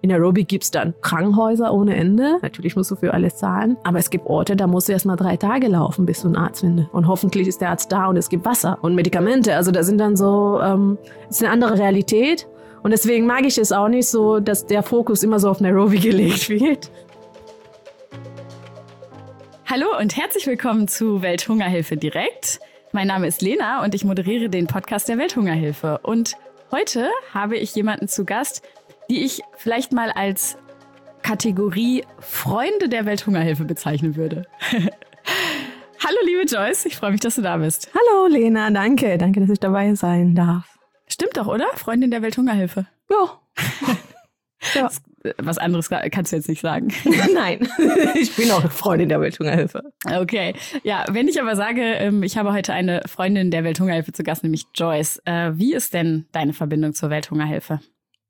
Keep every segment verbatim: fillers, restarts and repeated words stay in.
In Nairobi gibt es dann Krankenhäuser ohne Ende. Natürlich musst du für alles zahlen. Aber es gibt Orte, da musst du erst mal drei Tage laufen, bis du einen Arzt findest. Und hoffentlich ist der Arzt da und es gibt Wasser und Medikamente. Also da sind dann so, ähm, ist eine andere Realität. Und deswegen mag ich es auch nicht so, dass der Fokus immer so auf Nairobi gelegt wird. Hallo und herzlich willkommen zu Welthungerhilfe direkt. Mein Name ist Lena und ich moderiere den Podcast der Welthungerhilfe. Und heute habe ich jemanden zu Gast, die ich vielleicht mal als Kategorie Freunde der Welthungerhilfe bezeichnen würde. Hallo liebe Joyce, ich freue mich, dass du da bist. Hallo Lena, danke. Danke, dass ich dabei sein darf. Stimmt doch, oder? Freundin der Welthungerhilfe. Ja. Ja. Was anderes kannst du jetzt nicht sagen. Nein, ich bin auch Freundin der Welthungerhilfe. Okay, ja, wenn ich aber sage, ich habe heute eine Freundin der Welthungerhilfe zu Gast, nämlich Joyce. Wie ist denn deine Verbindung zur Welthungerhilfe?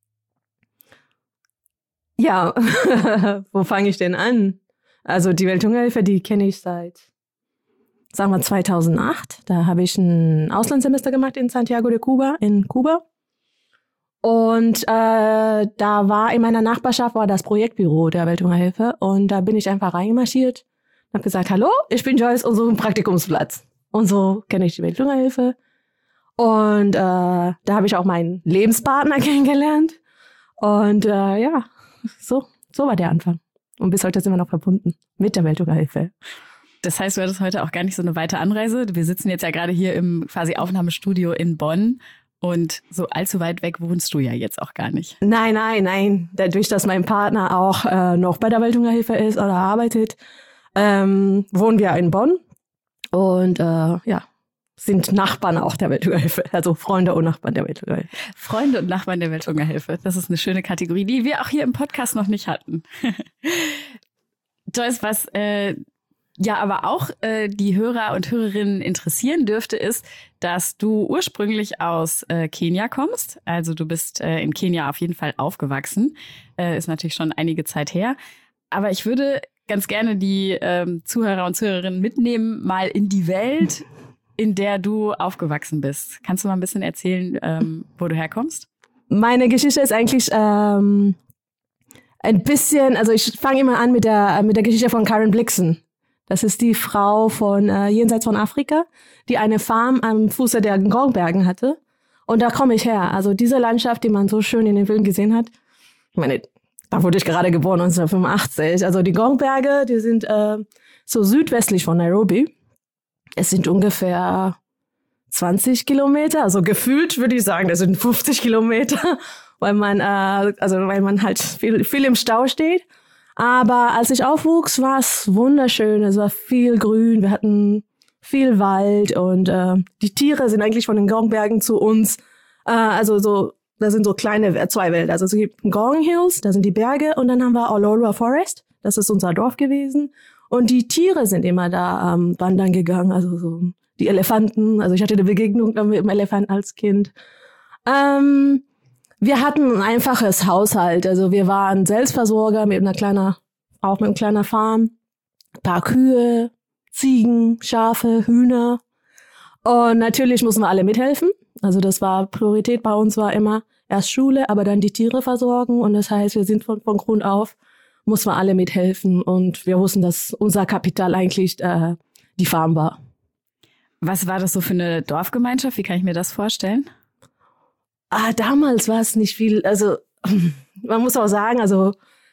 Ja, wo fange ich denn an? Also die Welthungerhilfe, die kenne ich seit, sagen wir, zweitausendacht. Da habe ich ein Auslandssemester gemacht in Santiago de Cuba, in Kuba. Und äh, da war in meiner Nachbarschaft war das Projektbüro der Welthungerhilfe und da bin ich einfach reingemarschiert und habe gesagt, hallo, ich bin Joyce und so ein Praktikumsplatz. Und so kenne ich die Welthungerhilfe. Und äh, da habe ich auch meinen Lebenspartner kennengelernt. Und äh, ja, so, so war der Anfang. Und bis heute sind wir noch verbunden mit der Welthungerhilfe. Das heißt, du hattest heute auch gar nicht so eine weite Anreise. Wir sitzen jetzt ja gerade hier im quasi Aufnahmestudio in Bonn. Und so allzu weit weg wohnst du ja jetzt auch gar nicht. Nein, nein, nein. Dadurch, dass mein Partner auch äh, noch bei der Welthungerhilfe ist oder arbeitet, ähm, wohnen wir in Bonn. Und äh, ja, sind Nachbarn auch der Welthungerhilfe. Also Freunde und Nachbarn der Welthungerhilfe. Freunde und Nachbarn der Welthungerhilfe. Das ist eine schöne Kategorie, die wir auch hier im Podcast noch nicht hatten. Joyce, was äh, ja aber auch äh, die Hörer und Hörerinnen interessieren dürfte, ist, dass du ursprünglich aus äh, Kenia kommst. Also du bist äh, in Kenia auf jeden Fall aufgewachsen. Äh, ist natürlich schon einige Zeit her. Aber ich würde ganz gerne die ähm, Zuhörer und Zuhörerinnen mitnehmen, mal in die Welt, in der du aufgewachsen bist. Kannst du mal ein bisschen erzählen, ähm, wo du herkommst? Meine Geschichte ist eigentlich ähm, ein bisschen, also ich fange immer an mit der, mit der Geschichte von Karen Blixen. Das ist die Frau von äh, jenseits von Afrika, die eine Farm am Fuße der Ngong-Bergen hatte. Und da komme ich her. Also diese Landschaft, die man so schön in den Filmen gesehen hat. Ich meine, da wurde ich gerade geboren, neunzehnhundertfünfundachtzig. Also die Ngong-Berge, die sind äh, so südwestlich von Nairobi. Es sind ungefähr zwanzig Kilometer. Also gefühlt würde ich sagen, das sind fünfzig Kilometer, weil man, äh, also weil man halt viel, viel im Stau steht. Aber als ich aufwuchs, war es wunderschön. Es war viel Grün, wir hatten viel Wald und äh, die Tiere sind eigentlich von den Ngong-Bergen zu uns. Äh, also so, da sind so kleine zwei Wälder. Also es gibt Ngong Hills, da sind die Berge und dann haben wir Ololua Forest. Das ist unser Dorf gewesen. Und die Tiere sind immer da ähm, wandern gegangen. Also so die Elefanten. Also ich hatte eine Begegnung mit dem Elefanten als Kind. Ähm, Wir hatten ein einfaches Haushalt, also wir waren Selbstversorger mit einer kleinen, auch mit einer kleinen Farm, ein paar Kühe, Ziegen, Schafe, Hühner und natürlich mussten wir alle mithelfen. Also das war Priorität bei uns war immer erst Schule, aber dann die Tiere versorgen und das heißt, wir sind von, von Grund auf mussten wir alle mithelfen und wir wussten, dass unser Kapital eigentlich äh, die Farm war. Was war das so für eine Dorfgemeinschaft? Wie kann ich mir das vorstellen? Ah, damals war es nicht viel, also man muss auch sagen, also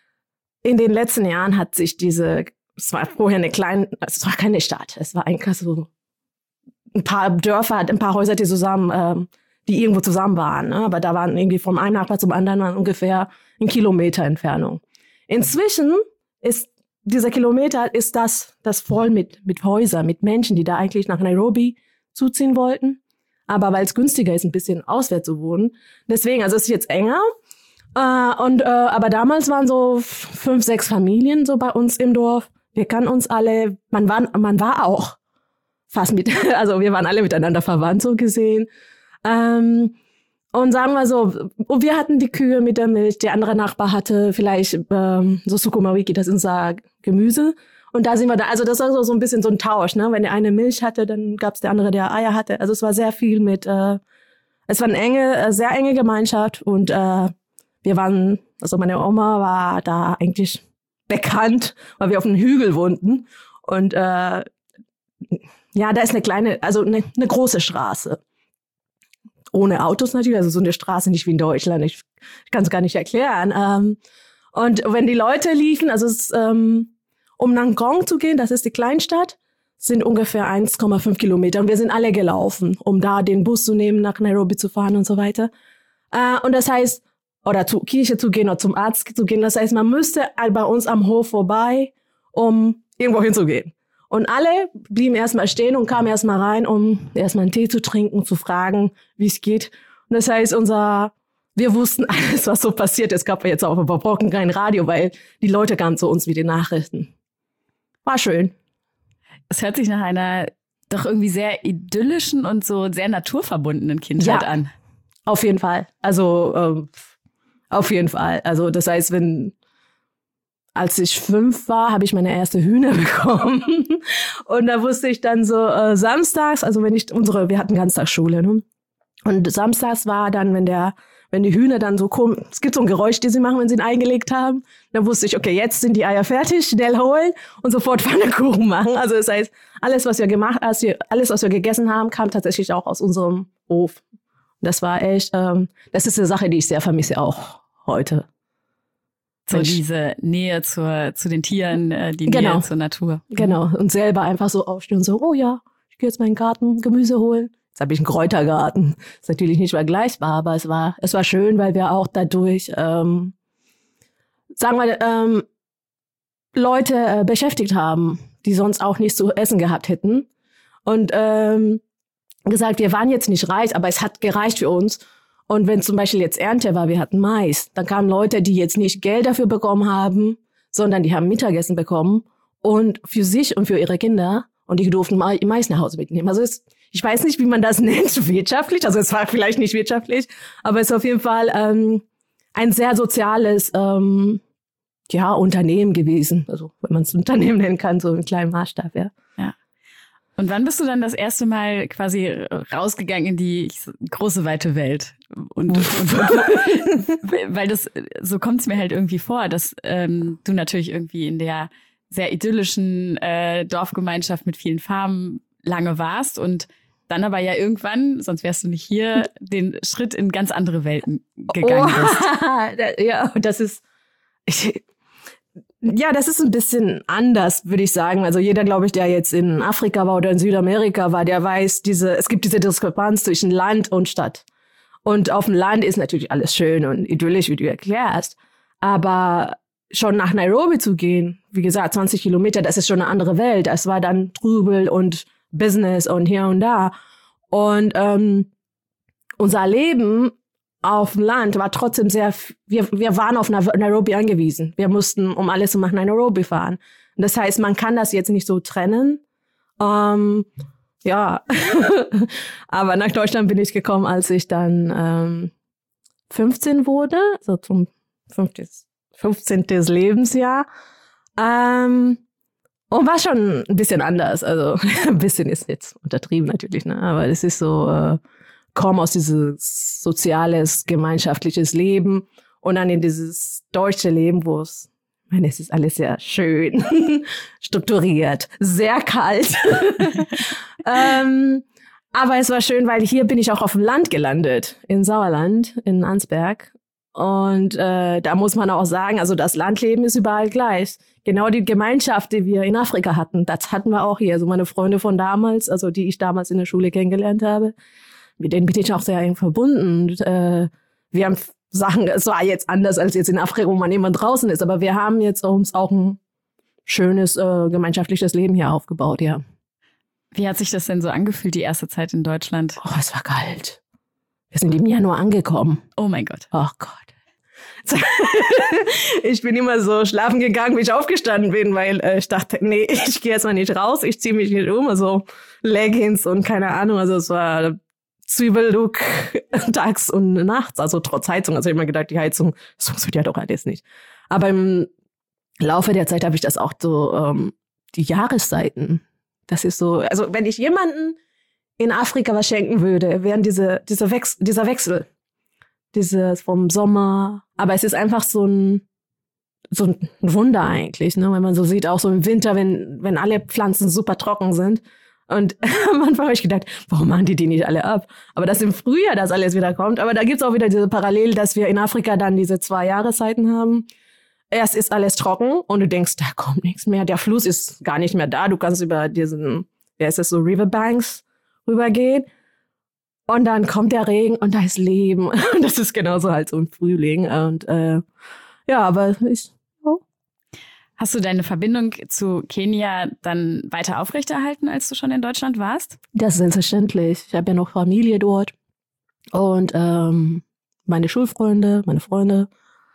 in den letzten Jahren hat sich diese, es war vorher eine kleine, es war keine Stadt, es war eigentlich so ein paar Dörfer, ein paar Häuser, die zusammen, ähm, die irgendwo zusammen waren, ne? Aber da waren irgendwie vom einen Nachbar zum anderen waren ungefähr ein Kilometer Entfernung. Inzwischen ist dieser Kilometer, ist das, das voll mit, mit Häusern, mit Menschen, die da eigentlich nach Nairobi zuziehen wollten. Aber weil es günstiger ist, ein bisschen auswärts zu wohnen. Deswegen, also es ist jetzt enger. Äh, und äh, aber damals waren so fünf, sechs Familien so bei uns im Dorf. Wir kannten uns alle. Man war, man war auch fast mit, also wir waren alle miteinander verwandt so gesehen. Ähm, und sagen wir so, wir hatten die Kühe mit der Milch. Der andere Nachbar hatte vielleicht ähm, so Sukuma Wiki, das ist unser Gemüse. Und da sind wir da, also das war so, so ein bisschen so ein Tausch, ne? Wenn der eine Milch hatte, dann gab's der andere, der Eier hatte. Also es war sehr viel mit, äh, es war eine enge, sehr enge Gemeinschaft und äh, wir waren, also meine Oma war da eigentlich bekannt, weil wir auf einem Hügel wohnten. Und äh, ja, da ist eine kleine, also eine, eine große Straße. Ohne Autos natürlich, also so eine Straße nicht wie in Deutschland. Ich, ich kann es gar nicht erklären. Ähm, und wenn die Leute liefen, also es, ähm, um nach Ngong zu gehen, das ist die Kleinstadt, sind ungefähr eins Komma fünf Kilometer. Und wir sind alle gelaufen, um da den Bus zu nehmen, nach Nairobi zu fahren und so weiter. Äh, und das heißt, oder zur Kirche zu gehen oder zum Arzt zu gehen. Das heißt, man müsste bei uns am Hof vorbei, um irgendwo hinzugehen. Und alle blieben erstmal stehen und kamen erstmal rein, um erstmal einen Tee zu trinken, zu fragen, wie es geht. Und das heißt, unser, wir wussten alles, was so passiert. Es gab ja jetzt auch über Brocken kein Radio, weil die Leute kamen zu uns wie die Nachrichten. War schön. Es hört sich nach einer doch irgendwie sehr idyllischen und so sehr naturverbundenen Kindheit ja, an. Auf jeden Fall. Also ähm, auf jeden Fall. Also das heißt, wenn als ich fünf war, habe ich meine erste Hühner bekommen. Und da wusste ich dann so äh, samstags, also wenn ich unsere, wir hatten Ganztagsschule, ne? Und samstags war dann, wenn der, wenn die Hühner dann so kommen, es gibt so ein Geräusch, die sie machen, wenn sie ihn eingelegt haben. Dann wusste ich, okay, jetzt sind die Eier fertig, schnell holen und sofort Pfannkuchen machen. Also das heißt, alles, was wir gemacht, alles, was wir gegessen haben, kam tatsächlich auch aus unserem Hof. Das war echt, ähm, das ist eine Sache, die ich sehr vermisse auch heute. So diese Nähe zur, zu den Tieren, äh, die genau. Nähe zur Natur. Genau. Und selber einfach so aufstehen und so, oh ja, ich gehe jetzt mal in den Garten Gemüse holen. Jetzt habe ich einen Kräutergarten. Ist natürlich nicht vergleichbar, aber es war, es war schön, weil wir auch dadurch, ähm, sagen wir, ähm, Leute äh, beschäftigt haben, die sonst auch nichts zu essen gehabt hätten. Und ähm, gesagt, wir waren jetzt nicht reich, aber es hat gereicht für uns. Und wenn zum Beispiel jetzt Ernte war, wir hatten Mais, dann kamen Leute, die jetzt nicht Geld dafür bekommen haben, sondern die haben Mittagessen bekommen und für sich und für ihre Kinder und die durften Mais nach Hause mitnehmen. Also es, ich weiß nicht, wie man das nennt, wirtschaftlich, also es war vielleicht nicht wirtschaftlich, aber es ist auf jeden Fall ähm, ein sehr soziales ähm, ja, Unternehmen gewesen, also wenn man es Unternehmen nennen kann, so im kleinen Maßstab, ja. Ja. Und wann bist du dann das erste Mal quasi rausgegangen in die große, weite Welt? Und, und, und weil das, so kommt es mir halt irgendwie vor, dass ähm, du natürlich irgendwie in der sehr idyllischen äh, Dorfgemeinschaft mit vielen Farmen lange warst und dann aber ja irgendwann, sonst wärst du nicht hier, den Schritt in ganz andere Welten gegangen oh, bist. Ja, das ist... Ich, Ja, das ist ein bisschen anders, würde ich sagen. Also jeder, glaube ich, der jetzt in Afrika war oder in Südamerika war, der weiß, diese, es gibt diese Diskrepanz zwischen Land und Stadt. Und auf dem Land ist natürlich alles schön und idyllisch, wie du erklärst. Aber schon nach Nairobi zu gehen, wie gesagt, zwanzig Kilometer, das ist schon eine andere Welt. Es war dann Trubel und Business und hier und da. Und ähm, unser Leben auf dem Land war trotzdem sehr, wir, wir waren auf Nairobi angewiesen. Wir mussten, um alles zu machen, nach Nairobi fahren. Und das heißt, man kann das jetzt nicht so trennen. Ähm, ja, aber nach Deutschland bin ich gekommen, als ich dann ähm, fünfzehn wurde, so zum fünfzehnten Lebensjahr. Ähm, und war schon ein bisschen anders. Also ein bisschen ist jetzt untertrieben natürlich, ne? Aber es ist so... Äh, komme aus dieses soziales, gemeinschaftliches Leben und dann in dieses deutsche Leben, wo es, ich meine, es ist alles sehr schön, strukturiert, sehr kalt. ähm, aber es war schön, weil hier bin ich auch auf dem Land gelandet, in Sauerland, in Ansberg. Und äh, da muss man auch sagen, also das Landleben ist überall gleich. Genau die Gemeinschaft, die wir in Afrika hatten, das hatten wir auch hier. Also meine Freunde von damals, also die ich damals in der Schule kennengelernt habe, mit denen bin ich auch sehr eng verbunden. Und, äh, wir haben Sachen, es war jetzt anders als jetzt in Afrika, wo man immer draußen ist, aber wir haben jetzt uns auch ein schönes äh, gemeinschaftliches Leben hier aufgebaut, ja. Wie hat sich das denn so angefühlt, die erste Zeit in Deutschland? Oh, es war kalt. Wir sind im Januar angekommen. Oh mein Gott. Oh Gott. Ich bin immer so schlafen gegangen, wie ich aufgestanden bin, weil äh, ich dachte, nee, ich gehe jetzt mal nicht raus, ich ziehe mich nicht um, also Leggings und keine Ahnung, also es war Zwiebellook tags und nachts, also trotz Heizung. Also ich habe mir gedacht, die Heizung, das funktioniert ja doch alles nicht. Aber im Laufe der Zeit habe ich das auch so, ähm, die Jahreszeiten, das ist so, also wenn ich jemanden in Afrika was schenken würde, wären diese, diese Wechsel, dieser Wechsel. dieses vom Sommer. Aber es ist einfach so ein, so ein Wunder eigentlich, ne? Wenn man so sieht, auch so im Winter, wenn, wenn alle Pflanzen super trocken sind. Und am Anfang habe ich gedacht, warum machen die die nicht alle ab? Aber dass im Frühjahr das alles wieder kommt. Aber da gibt's auch wieder diese Parallel, dass wir in Afrika dann diese zwei Jahreszeiten haben. Erst ist alles trocken und du denkst, da kommt nichts mehr. Der Fluss ist gar nicht mehr da. Du kannst über diesen, wer ist das, so Riverbanks rübergehen. Und dann kommt der Regen und da ist Leben. Und das ist genauso halt so ein Frühling. Und äh, ja, aber ich... Oh. Hast du deine Verbindung zu Kenia dann weiter aufrechterhalten, als du schon in Deutschland warst? Das ist selbstverständlich. Ich habe ja noch Familie dort. Und ähm, meine Schulfreunde, meine Freunde.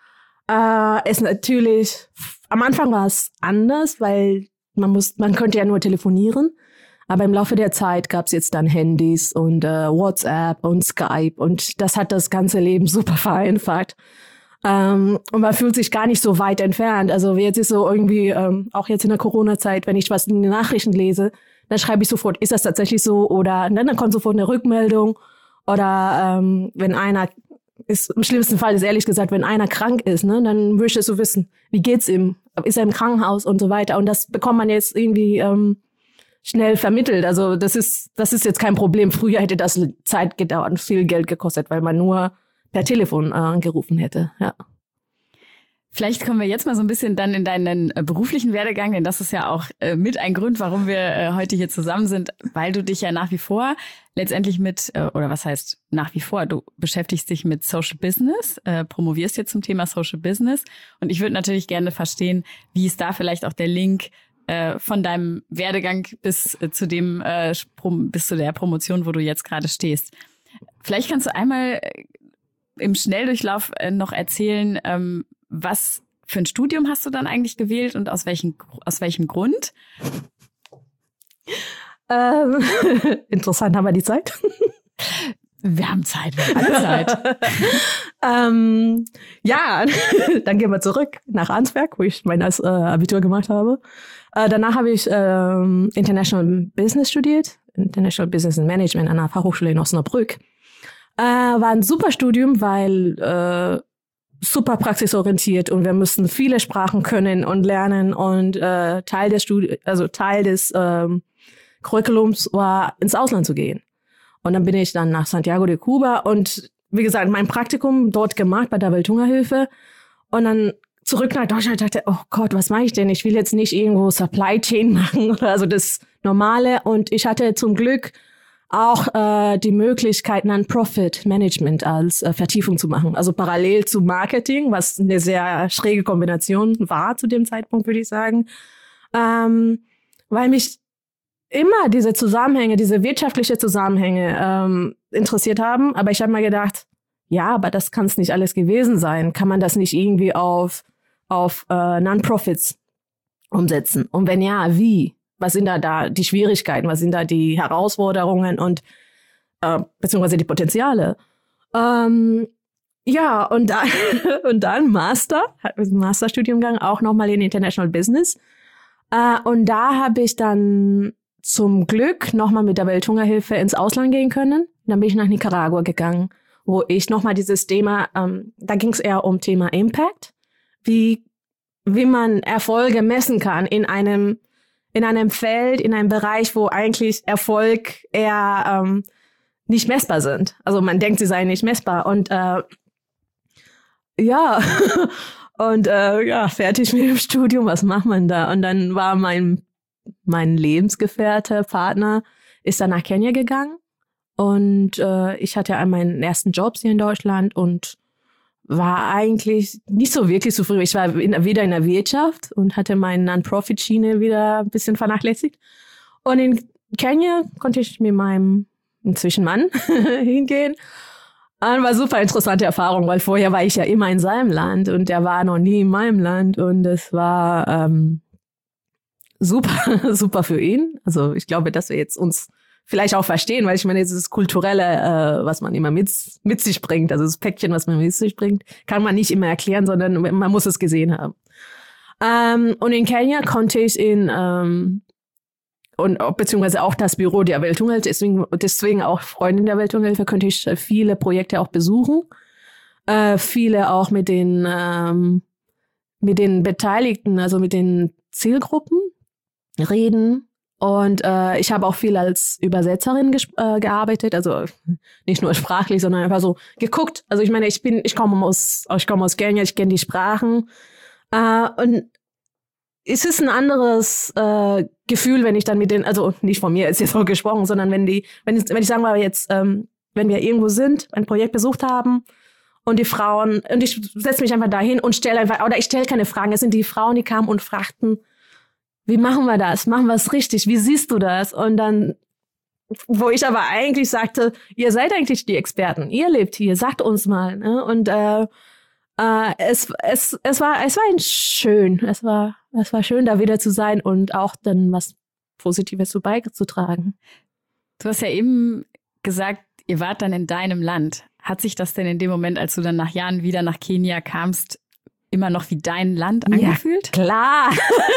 Äh, ist natürlich, am Anfang war es anders, weil man muss, man konnte ja nur telefonieren. Aber im Laufe der Zeit gab es jetzt dann Handys und äh, WhatsApp und Skype und das hat das ganze Leben super vereinfacht. Ähm, und man fühlt sich gar nicht so weit entfernt. Also jetzt ist so irgendwie, ähm, auch jetzt in der Corona-Zeit, wenn ich was in den Nachrichten lese, dann schreibe ich sofort, ist das tatsächlich so? Oder ne, dann kommt sofort eine Rückmeldung. Oder ähm, wenn einer, ist im schlimmsten Fall ist ehrlich gesagt, wenn einer krank ist, ne, dann möchtest du wissen, wie geht's ihm? Ist er im Krankenhaus und so weiter? Und das bekommt man jetzt irgendwie ähm, schnell vermittelt. Also das ist das ist jetzt kein Problem. Früher hätte das Zeit gedauert und viel Geld gekostet, weil man nur per Telefon äh, angerufen hätte. Ja. Vielleicht kommen wir jetzt mal so ein bisschen dann in deinen äh, beruflichen Werdegang, denn das ist ja auch äh, mit ein Grund, warum wir äh, heute hier zusammen sind, weil du dich ja nach wie vor letztendlich mit, äh, oder was heißt nach wie vor, du beschäftigst dich mit Social Business, äh, promovierst jetzt zum Thema Social Business und ich würde natürlich gerne verstehen, wie ist da vielleicht auch der Link von deinem Werdegang bis zu dem äh, bis zu der Promotion, wo du jetzt gerade stehst. Vielleicht kannst du einmal im Schnelldurchlauf äh, noch erzählen, ähm, was für ein Studium hast du dann eigentlich gewählt und aus welchem aus welchem Grund? Ähm, interessant, haben wir die Zeit? Wir haben Zeit, wir haben alle Zeit. ähm, ja, dann gehen wir zurück nach Arnsberg, wo ich mein äh, Abitur gemacht habe. Äh, danach habe ich ähm, International Business studiert, International Business and Management an der Fachhochschule in Osnabrück. Äh, war ein super Studium, weil äh, super praxisorientiert und wir mussten viele Sprachen können und lernen und äh, Teil des Studi- also Teil des ähm, Curriculums war, ins Ausland zu gehen. Und dann bin ich dann nach Santiago de Cuba und wie gesagt, mein Praktikum dort gemacht bei der Welthungerhilfe und dann zurück nach Deutschland dachte, oh Gott, was mache ich denn? Ich will jetzt nicht irgendwo Supply Chain machen oder also das Normale. Und ich hatte zum Glück auch äh, die Möglichkeit, Non-Profit Management als äh, Vertiefung zu machen. Also parallel zu Marketing, was eine sehr schräge Kombination war zu dem Zeitpunkt, würde ich sagen. Ähm, weil mich immer diese Zusammenhänge, diese wirtschaftliche Zusammenhänge ähm, interessiert haben. Aber ich habe mir gedacht, ja, aber das kann es nicht alles gewesen sein. Kann man das nicht irgendwie auf auf äh, Non-Profits umsetzen? Und wenn ja, wie? Was sind da da die Schwierigkeiten? Was sind da die Herausforderungen und äh, beziehungsweise die Potenziale? Ähm, ja, und dann, und dann Master, Masterstudiengang auch nochmal in International Business. Äh, und da habe ich dann zum Glück nochmal mit der Welthungerhilfe ins Ausland gehen können. Dann bin ich nach Nicaragua gegangen, wo ich nochmal dieses Thema, ähm, da ging es eher um Thema Impact. Wie, wie man Erfolge messen kann in einem, in einem Feld, in einem Bereich, wo eigentlich Erfolg eher ähm, nicht messbar sind. Also man denkt, sie seien nicht messbar. Und äh, ja, und äh, ja, fertig mit dem Studium, was macht man da? Und dann war mein, mein Lebensgefährte, Partner, ist dann nach Kenia gegangen. Und äh, ich hatte ja meinen ersten Job hier in Deutschland und war eigentlich nicht so wirklich zufrieden. Ich war in, wieder in der Wirtschaft und hatte meine Non-Profit-Schiene wieder ein bisschen vernachlässigt. Und in Kenia konnte ich mit meinem inzwischen Mann hingehen. Und war super interessante Erfahrung, weil vorher war ich ja immer in seinem Land und der war noch nie in meinem Land. Und es war ähm, super, super für ihn. Also ich glaube, dass wir jetzt uns vielleicht auch verstehen, weil ich meine, dieses Kulturelle, äh, was man immer mit, mit sich bringt, also das Päckchen, was man mit sich bringt, kann man nicht immer erklären, sondern man muss es gesehen haben. Ähm, und in Kenia konnte ich in, ähm, und beziehungsweise auch das Büro der Welthungerhilfe, deswegen, deswegen auch Freundin der Welthungerhilfe, könnte ich viele Projekte auch besuchen. äh, viele auch mit den, ähm, mit den Beteiligten, also mit den Zielgruppen reden. Und äh, ich habe auch viel als Übersetzerin ges- äh, gearbeitet, also nicht nur sprachlich, sondern einfach so geguckt. Also ich meine, ich bin, ich komme aus, ich komme aus Kenia, ich kenne die Sprachen. Äh, und es ist ein anderes äh, Gefühl, wenn ich dann mit den, also nicht von mir ist jetzt so gesprochen, sondern wenn die, wenn ich, wenn ich sagen wir jetzt, ähm, wenn wir irgendwo sind, ein Projekt besucht haben und die Frauen, und ich setze mich einfach dahin und stelle einfach, oder ich stelle keine Fragen, es sind die Frauen, die kamen und fragten, wie machen wir das? Machen wir es richtig? Wie siehst du das? Und dann, wo ich aber eigentlich sagte, ihr seid eigentlich die Experten, ihr lebt hier, sagt uns mal. Ne? Und äh, äh, es, es, es war, es war ein schön, es war, es war schön, da wieder zu sein und auch dann was Positives so beizutragen. Du hast ja eben gesagt, ihr wart dann in deinem Land. Hat sich das denn in dem Moment, als du dann nach Jahren wieder nach Kenia kamst, immer noch wie dein Land angefühlt? Ja, klar.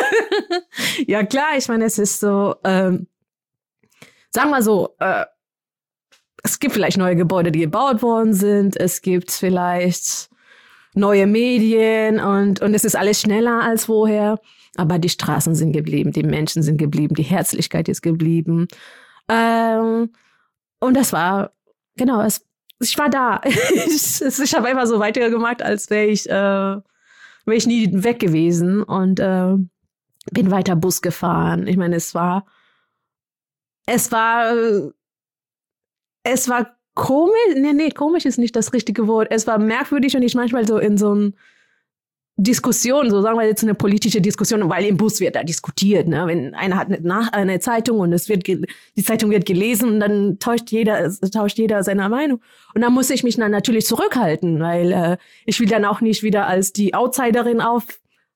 Ja, klar. Ich meine, es ist so, ähm, sagen wir so, äh, es gibt vielleicht neue Gebäude, die gebaut worden sind. Es gibt vielleicht neue Medien und, und es ist alles schneller als vorher. Aber die Straßen sind geblieben, die Menschen sind geblieben, die Herzlichkeit ist geblieben. Ähm, und das war, genau, es, ich war da. ich ich habe einfach so weitergemacht, als wäre ich, äh, wäre ich nie weg gewesen und äh, bin weiter Bus gefahren. Ich meine, es war, es war, es war komisch, nee, nee, komisch ist nicht das richtige Wort. Es war merkwürdig und ich manchmal so in so einem Diskussion, so sagen wir jetzt eine politische Diskussion, weil im Bus wird da diskutiert, ne? Wenn einer hat eine, Nach- eine Zeitung und es wird ge- die Zeitung wird gelesen und dann tauscht jeder tauscht jeder seine Meinung und dann muss ich mich dann natürlich zurückhalten, weil äh, ich will dann auch nicht wieder als die Outsiderin auf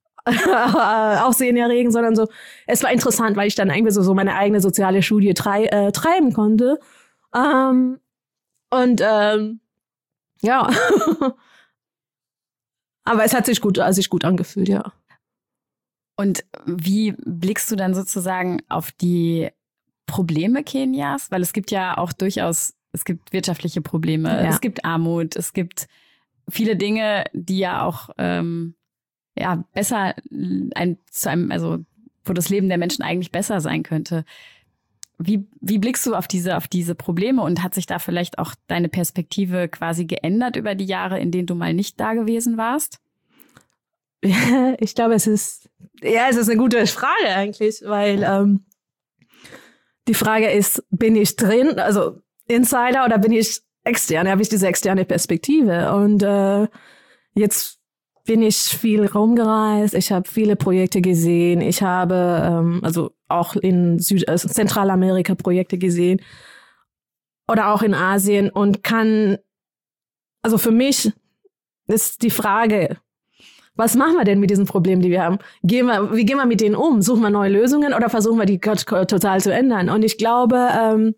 Aufsehen erregen, sondern so es war interessant, weil ich dann irgendwie so so meine eigene soziale Studie trei- äh, treiben konnte ähm, und ähm, ja. Aber es hat sich gut, also sich gut angefühlt, ja. Und wie blickst du dann sozusagen auf die Probleme Kenias? Weil es gibt ja auch durchaus, es gibt wirtschaftliche Probleme, ja. Es gibt Armut, es gibt viele Dinge, die ja auch ähm, ja besser ein, zu einem, also wo das Leben der Menschen eigentlich besser sein könnte. Wie, wie blickst du auf diese, auf diese Probleme und hat sich da vielleicht auch deine Perspektive quasi geändert über die Jahre, in denen du mal nicht da gewesen warst? Ich glaube, es ist, ja, es ist eine gute Frage eigentlich, weil ähm, die Frage ist, bin ich drin, also Insider oder bin ich extern? Habe ich diese externe Perspektive? Und äh, jetzt bin ich viel rumgereist, ich habe viele Projekte gesehen, ich habe ähm, also auch in Süd- also Zentralamerika Projekte gesehen oder auch in Asien und kann, also für mich ist die Frage, was machen wir denn mit diesen Problemen, die wir haben? Gehen wir, wie gehen wir mit denen um? Suchen wir neue Lösungen oder versuchen wir die total zu ändern? Und ich glaube, ähm,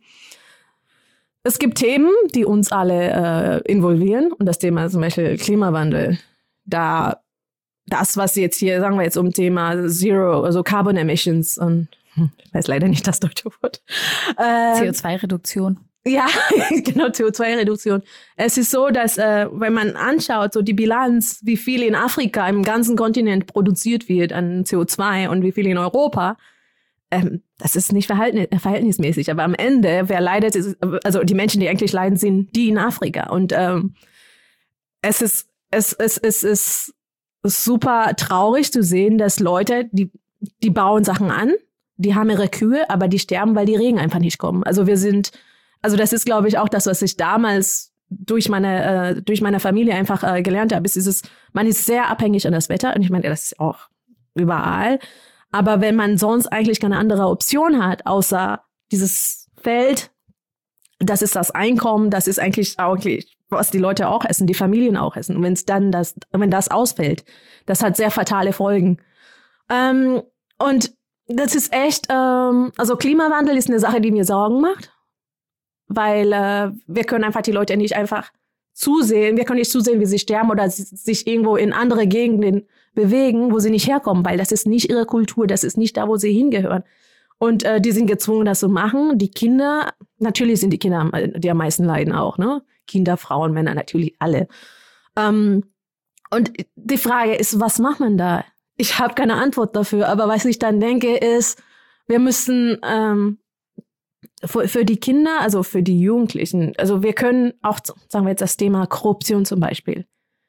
es gibt Themen, die uns alle äh, involvieren und das Thema zum Beispiel Klimawandel. Da das, was jetzt hier, sagen wir jetzt um Thema Zero, also Carbon Emissions und ich weiß leider nicht das deutsche Wort. Ähm, C O zwei Reduktion. Ja, genau, C O zwei Reduktion. Es ist so, dass äh, wenn man anschaut, so die Bilanz, wie viel in Afrika, im ganzen Kontinent produziert wird an C O zwei und wie viel in Europa, ähm, das ist nicht verhältnis- verhältnismäßig. Aber am Ende, wer leidet, ist, also die Menschen, die eigentlich leiden, sind die in Afrika. Und ähm, es ist, es, es, es ist super traurig zu sehen, dass Leute, die, die bauen Sachen an, die haben ihre Kühe, aber die sterben, weil die Regen einfach nicht kommen. Also wir sind, also das ist, glaube ich, auch das, was ich damals durch meine, äh, durch meine Familie einfach äh, gelernt habe. Ist dieses, man ist sehr abhängig an das Wetter. Und ich meine, das ist auch überall. Aber wenn man sonst eigentlich keine andere Option hat, außer dieses Feld, das ist das Einkommen, das ist eigentlich auch, was die Leute auch essen, die Familien auch essen. Und wenn es dann das, wenn das ausfällt, das hat sehr fatale Folgen. Ähm, und das ist echt, ähm, also Klimawandel ist eine Sache, die mir Sorgen macht, weil äh, wir können einfach die Leute nicht einfach zusehen, wir können nicht zusehen, wie sie sterben oder sich irgendwo in andere Gegenden bewegen, wo sie nicht herkommen, weil das ist nicht ihre Kultur, das ist nicht da, wo sie hingehören. Und äh, die sind gezwungen, das zu machen. Die Kinder, natürlich sind die Kinder, die am meisten leiden auch, ne? Kinder, Frauen, Männer, natürlich alle. Ähm, und die Frage ist, was macht man da? Ich habe keine Antwort dafür, aber was ich dann denke ist, wir müssen ähm, für, für die Kinder, also für die Jugendlichen, also wir können auch, sagen wir jetzt das Thema Korruption zum Beispiel.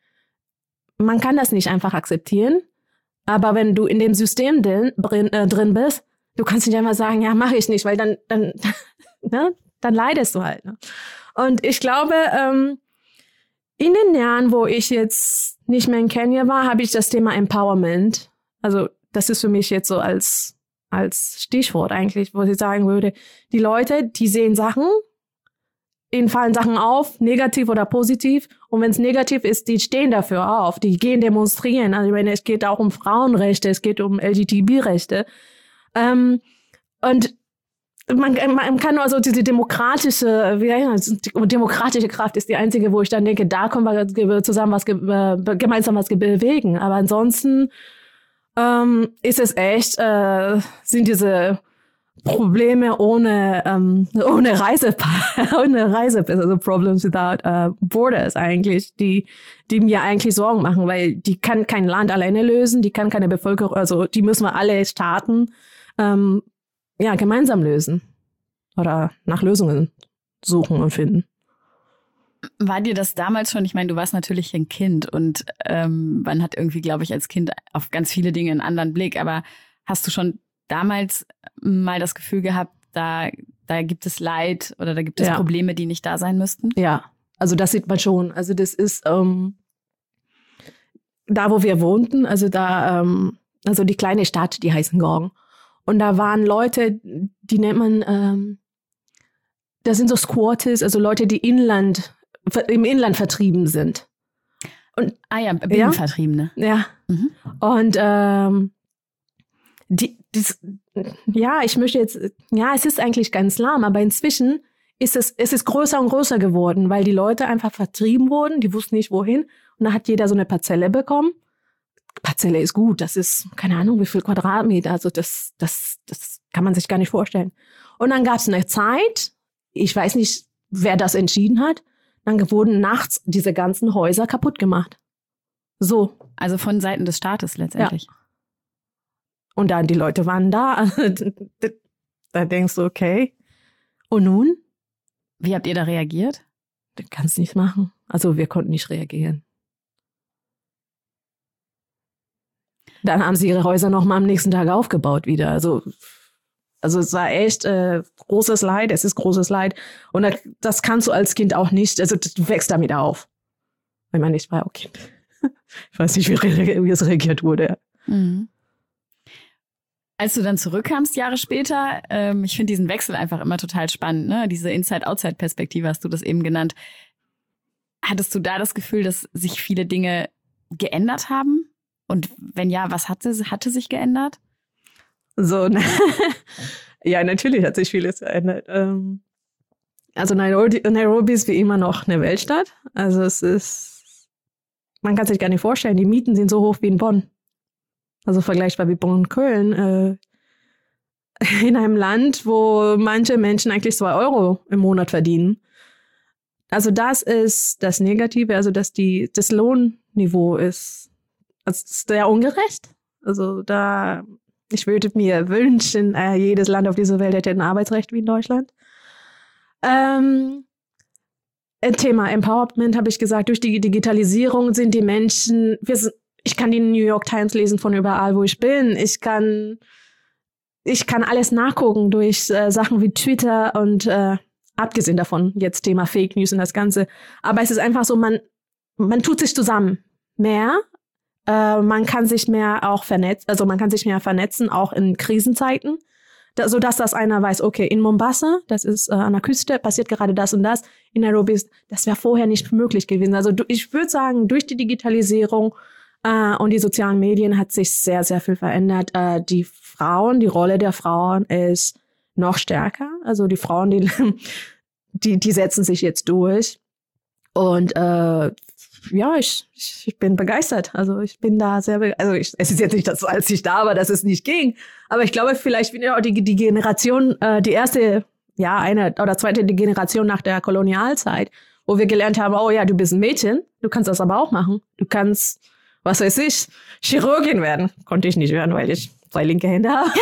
Man kann das nicht einfach akzeptieren, aber wenn du in dem System drin, drin, äh, drin bist, du kannst nicht einfach sagen, ja, mache ich nicht, weil dann, dann, ne, dann leidest du halt. Ne? Und ich glaube, ähm, in den Jahren, wo ich jetzt nicht mehr in Kenia war, habe ich das Thema Empowerment. Also das ist für mich jetzt so als als Stichwort eigentlich, wo ich sagen würde, die Leute, die sehen Sachen, ihnen fallen Sachen auf, negativ oder positiv. Und wenn es negativ ist, die stehen dafür auf, die gehen demonstrieren. Also ich meine, es geht auch um Frauenrechte, es geht um L G B T-Rechte. Ähm, und man, man kann also diese demokratische, wie die demokratische Kraft ist die einzige, wo ich dann denke, da können wir zusammen was gemeinsam was bewegen. Aber ansonsten ähm, ist es echt, äh, sind diese Probleme ohne ähm, ohne Reisepass, ohne Reisepass, also Problems without uh, Borders eigentlich, die die mir eigentlich Sorgen machen, weil die kann kein Land alleine lösen, die kann keine Bevölkerung, also die müssen wir alle Staaten ähm, ja gemeinsam lösen oder nach Lösungen suchen und finden. War dir das damals schon, ich meine, du warst natürlich ein Kind und ähm, man hat irgendwie, glaube ich, als Kind auf ganz viele Dinge einen anderen Blick, aber hast du schon damals mal das Gefühl gehabt, da, da gibt es Leid oder da gibt es ja. Probleme, die nicht da sein müssten? Ja, also das sieht man schon. Also das ist ähm, da, wo wir wohnten, also da, ähm, also die kleine Stadt, die heißt Ngong. Und da waren Leute, die nennt man, ähm, das sind so Squatters, also Leute, die Inland im Inland vertrieben sind. Und, ah ja, Binnenvertriebene. Ja. ja. Mhm. Und ähm, die, das, ja, ich möchte jetzt, ja, es ist eigentlich ganz lahm, aber inzwischen ist es, es ist größer und größer geworden, weil die Leute einfach vertrieben wurden, die wussten nicht wohin. Und da hat jeder so eine Parzelle bekommen. Parzelle ist gut, das ist, keine Ahnung, wie viel Quadratmeter, also das, das, das kann man sich gar nicht vorstellen. Und dann gab es eine Zeit, ich weiß nicht, wer das entschieden hat, dann wurden nachts diese ganzen Häuser kaputt gemacht. So. Also von Seiten des Staates letztendlich. Ja. Und dann die Leute waren da. Da denkst du, okay. Und nun? Wie habt ihr da reagiert? Du kannst nichts machen. Also wir konnten nicht reagieren. Dann haben sie ihre Häuser noch mal am nächsten Tag aufgebaut wieder. Also Also es war echt äh, großes Leid, es ist großes Leid. Und das, das kannst du als Kind auch nicht, also du wächst damit auf. Ich meine, ich war auch Kind. Ich weiß nicht, wie, re- wie es reagiert wurde. Mhm. Als du dann zurückkamst, Jahre später, ähm, ich finde diesen Wechsel einfach immer total spannend, ne? Diese Inside-Outside-Perspektive hast du das eben genannt. Hattest du da das Gefühl, dass sich viele Dinge geändert haben? Und wenn ja, was hatte, hatte sich geändert? So, ne? Ja, natürlich hat sich vieles verändert. Ähm, also Nairobi, Nairobi ist wie immer noch eine Weltstadt. Also es ist, man kann sich gar nicht vorstellen, die Mieten sind so hoch wie in Bonn. Also vergleichbar wie Bonn und Köln. Äh, in einem Land, wo manche Menschen eigentlich zwei Euro im Monat verdienen. Also das ist das Negative, also dass die, das Lohnniveau ist, also ist sehr ungerecht. Also da... Ich würde mir wünschen, äh, jedes Land auf dieser Welt hätte ein Arbeitsrecht wie in Deutschland. Ähm, Thema Empowerment habe ich gesagt, durch die Digitalisierung sind die Menschen, wir sind, ich kann die New York Times lesen von überall, wo ich bin. Ich kann, ich kann alles nachgucken durch äh, Sachen wie Twitter und äh, abgesehen davon jetzt Thema Fake News und das Ganze. Aber es ist einfach so, man, man tut sich zusammen mehr. Uh, man kann sich mehr auch vernetzen, also man kann sich mehr vernetzen, auch in Krisenzeiten, da, so dass das einer weiß, okay, in Mombasa, das ist uh, an der Küste, passiert gerade das und das, in Nairobi, das wäre vorher nicht möglich gewesen. Also du, ich würde sagen, durch die Digitalisierung uh, und die sozialen Medien hat sich sehr, sehr viel verändert. Uh, die Frauen, die Rolle der Frauen ist noch stärker. Also die Frauen, die, die, die setzen sich jetzt durch. Und uh, ja, ich, ich, ich bin begeistert. Also ich bin da sehr begeistert. Also ich, es ist jetzt nicht, dass als ich da war, dass es nicht ging. Aber ich glaube, vielleicht bin ich auch die, die Generation, äh, die erste, ja, eine oder zweite Generation nach der Kolonialzeit, wo wir gelernt haben, oh ja, du bist ein Mädchen, du kannst das aber auch machen. Du kannst, was weiß ich, Chirurgin werden. Konnte ich nicht werden, weil ich zwei linke Hände habe.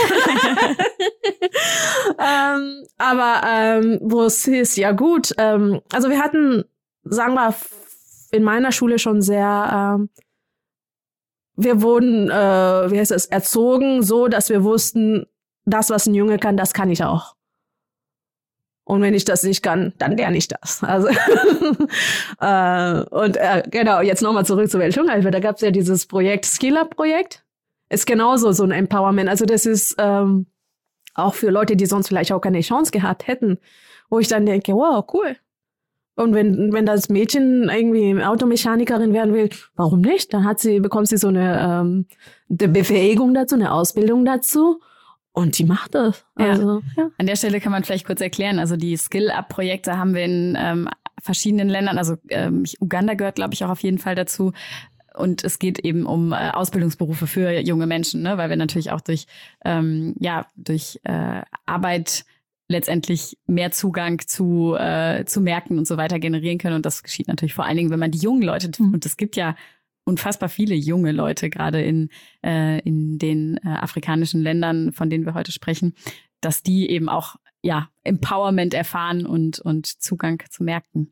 ähm, aber ähm, wo es hieß, ja gut, ähm, also wir hatten, sagen wir, in meiner Schule schon sehr, ähm, wir wurden, äh, wie heißt das, erzogen, so, dass wir wussten, das, was ein Junge kann, das kann ich auch. Und wenn ich das nicht kann, dann lerne ich das. Also äh, und äh, genau, jetzt nochmal zurück zur Welthungerhilfe. Da gab es ja dieses Projekt, Skill-Up-Projekt. Ist genauso so ein Empowerment. Also das ist ähm, auch für Leute, die sonst vielleicht auch keine Chance gehabt hätten, wo ich dann denke, wow, cool. Und wenn wenn das Mädchen irgendwie Automechanikerin werden will, warum nicht? Dann hat sie bekommt sie so eine, ähm, eine Befähigung dazu, eine Ausbildung dazu. Und die macht das. Also, ja. Ja. An der Stelle kann man vielleicht kurz erklären, also die Skill-Up-Projekte haben wir in ähm, verschiedenen Ländern, also ähm, Uganda gehört, glaube ich, auch auf jeden Fall dazu. Und es geht eben um äh, Ausbildungsberufe für junge Menschen, ne? Weil wir natürlich auch durch, ähm, ja, durch äh, Arbeit letztendlich mehr Zugang zu, äh, zu Märkten und so weiter generieren können. Und das geschieht natürlich vor allen Dingen, wenn man die jungen Leute, mhm. und es gibt ja unfassbar viele junge Leute, gerade in, äh, in den äh, afrikanischen Ländern, von denen wir heute sprechen, dass die eben auch ja Empowerment erfahren und, und Zugang zu Märkten.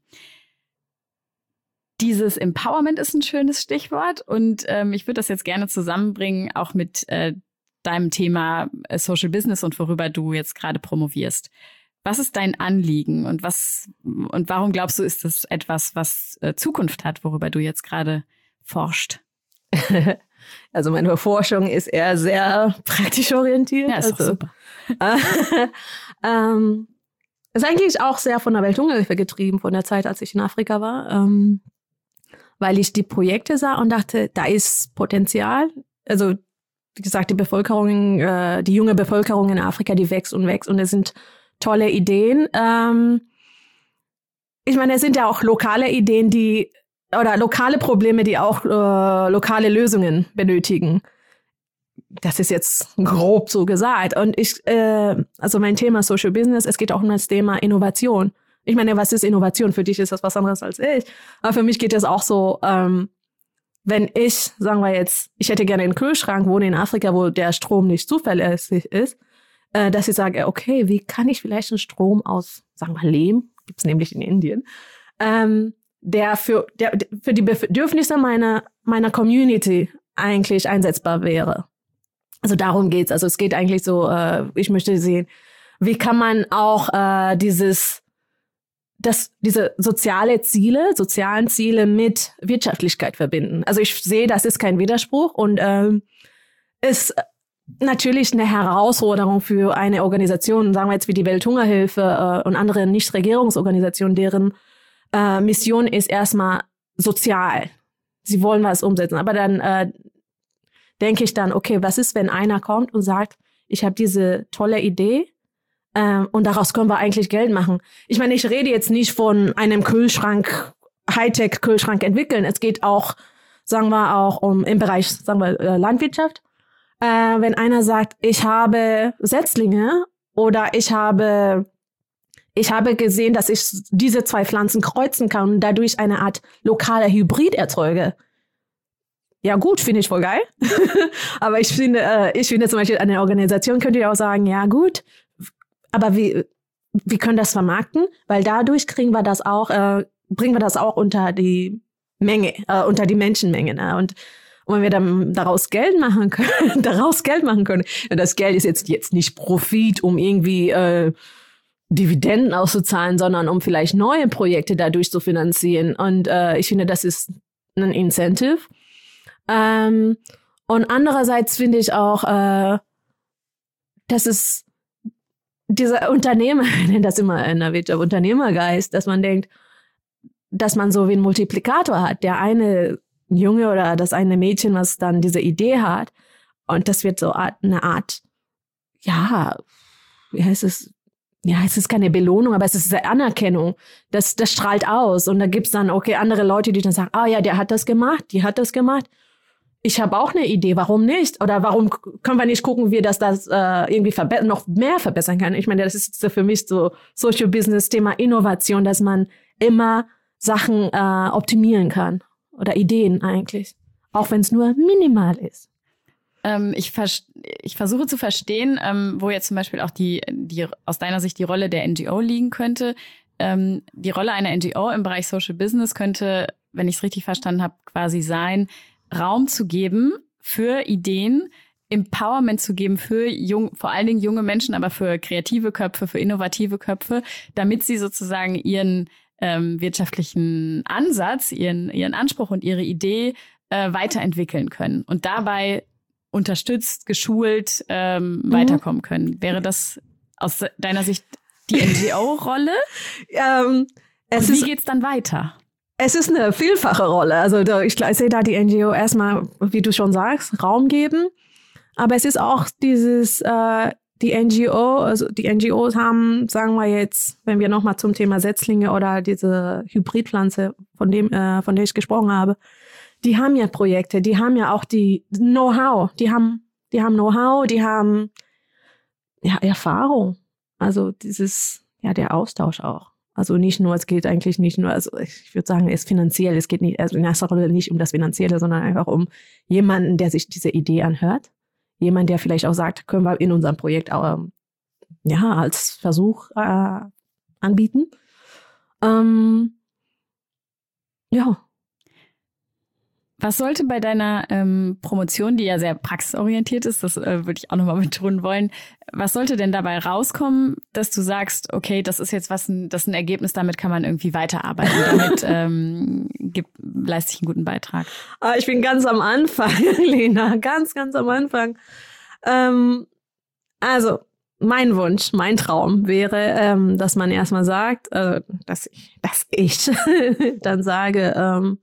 Dieses Empowerment ist ein schönes Stichwort und ähm, ich würde das jetzt gerne zusammenbringen, auch mit äh, deinem Thema äh, Social Business und worüber du jetzt gerade promovierst. Was ist dein Anliegen und was und warum glaubst du, ist das etwas, was äh, Zukunft hat, worüber du jetzt gerade forscht? Also meine Forschung ist eher sehr praktisch orientiert. Ja, ist also, super. ähm, ist eigentlich auch sehr von der Welthungerhilfe getrieben, von der Zeit, als ich in Afrika war, ähm, weil ich die Projekte sah und dachte, da ist Potenzial. Also wie gesagt, die Bevölkerung, äh, die junge Bevölkerung in Afrika, die wächst und wächst und es sind tolle Ideen. Ähm, ich meine, es sind ja auch lokale Ideen, die oder lokale Probleme, die auch äh, lokale Lösungen benötigen. Das ist jetzt grob so gesagt. Und ich, äh, also mein Thema Social Business, es geht auch um das Thema Innovation. Ich meine, was ist Innovation? Für dich ist das was anderes als ich. Aber für mich geht es auch so, ähm, wenn ich, sagen wir jetzt, ich hätte gerne einen Kühlschrank, wohne in Afrika, wo der Strom nicht zuverlässig ist, äh, dass ich sage, okay, wie kann ich vielleicht einen Strom aus, sagen wir Lehm, gibt's nämlich in Indien, ähm, der für, der für die Bedürfnisse meiner, meiner Community eigentlich einsetzbar wäre. Also darum geht's. Also es geht eigentlich so, äh, ich möchte sehen, wie kann man auch äh, dieses, das, diese soziale Ziele, sozialen Ziele mit Wirtschaftlichkeit verbinden. Also ich sehe, das ist kein Widerspruch und ähm, ist natürlich eine Herausforderung für eine Organisation, sagen wir jetzt wie die Welthungerhilfe äh, und andere Nichtregierungsorganisationen, deren Äh, Mission ist erstmal sozial. Sie wollen was umsetzen. Aber dann äh, denke ich dann, okay, was ist, wenn einer kommt und sagt, ich habe diese tolle Idee äh, und daraus können wir eigentlich Geld machen. Ich meine, ich rede jetzt nicht von einem Kühlschrank, Hightech-Kühlschrank entwickeln. Es geht auch, sagen wir auch um im Bereich, sagen wir, äh, Landwirtschaft. Äh, wenn einer sagt, ich habe Setzlinge oder ich habe Ich habe gesehen, dass ich diese zwei Pflanzen kreuzen kann und dadurch eine Art lokaler Hybrid erzeuge. Ja gut, finde ich voll geil. Aber ich finde, äh, ich finde zum Beispiel, eine Organisation könnte ja auch sagen, ja gut, aber wie, wir können das vermarkten, weil dadurch kriegen wir das auch, äh, bringen wir das auch unter die Menge, äh, unter die Menschenmenge. Ne? Und, und wenn wir dann daraus Geld machen können, daraus Geld machen können, das Geld ist jetzt, jetzt nicht Profit, um irgendwie äh, Dividenden auszuzahlen, sondern um vielleicht neue Projekte dadurch zu finanzieren. Und äh, ich finde, das ist ein Incentive. Ähm, und andererseits finde ich auch, äh, dass es dieser Unternehmer, ich nenne das immer in der Wirtschaft Unternehmergeist, dass man denkt, dass man so wie einen Multiplikator hat. Der eine Junge oder das eine Mädchen, was dann diese Idee hat. Und das wird so eine Art, ja, wie heißt es, ja, es ist keine Belohnung, aber es ist eine Anerkennung. Das, das strahlt aus. Und da gibt's dann, okay, andere Leute, die dann sagen, ah ja, der hat das gemacht, die hat das gemacht. Ich habe auch eine Idee, warum nicht? Oder warum können wir nicht gucken, wie das das äh, irgendwie verbe- noch mehr verbessern kann? Ich meine, das ist für mich so Social Business Thema Innovation, dass man immer Sachen äh, optimieren kann oder Ideen eigentlich, auch wenn es nur minimal ist. Ähm, ich, vers- ich versuche zu verstehen, ähm, wo jetzt zum Beispiel auch die, die aus deiner Sicht die Rolle der N G O liegen könnte. Ähm, die Rolle einer N G O im Bereich Social Business könnte, wenn ich es richtig verstanden habe, quasi sein, Raum zu geben für Ideen, Empowerment zu geben für jung, vor allen Dingen junge Menschen, aber für kreative Köpfe, für innovative Köpfe, damit sie sozusagen ihren ähm, wirtschaftlichen Ansatz, ihren, ihren Anspruch und ihre Idee äh, weiterentwickeln können und dabei unterstützt, geschult, ähm, mhm. weiterkommen können. Wäre das aus deiner Sicht die N G O-Rolle? ähm, es und wie ist, geht's dann weiter? Es ist eine vielfache Rolle. Also ich, ich sehe da die N G O erstmal, wie du schon sagst, Raum geben. Aber es ist auch dieses, äh, die N G O, also die N G Os haben, sagen wir jetzt, wenn wir nochmal zum Thema Setzlinge oder diese Hybridpflanze, von dem, äh, von der ich gesprochen habe, die haben ja Projekte, die haben ja auch die Know-how, die haben, die haben Know-how, die haben ja Erfahrung. Also dieses, ja, der Austausch auch. Also nicht nur, es geht eigentlich nicht nur, also ich würde sagen, es ist finanziell, es geht nicht, also in erster Rolle nicht um das Finanzielle, sondern einfach um jemanden, der sich diese Idee anhört. Jemand, der vielleicht auch sagt, können wir in unserem Projekt auch, ja, als Versuch äh, anbieten. Ähm, ja. Was sollte bei deiner ähm, Promotion, die ja sehr praxisorientiert ist, das äh, würde ich auch nochmal betonen wollen, was sollte denn dabei rauskommen, dass du sagst, okay, das ist jetzt was, ein, das ist ein Ergebnis, damit kann man irgendwie weiterarbeiten, damit ähm, gibt, leiste ich einen guten Beitrag? Ah, ich bin ganz am Anfang, Lena, ganz, ganz am Anfang. Ähm, also, mein Wunsch, mein Traum wäre, ähm, dass man erstmal sagt, äh, dass ich, dass ich dann sage, ähm,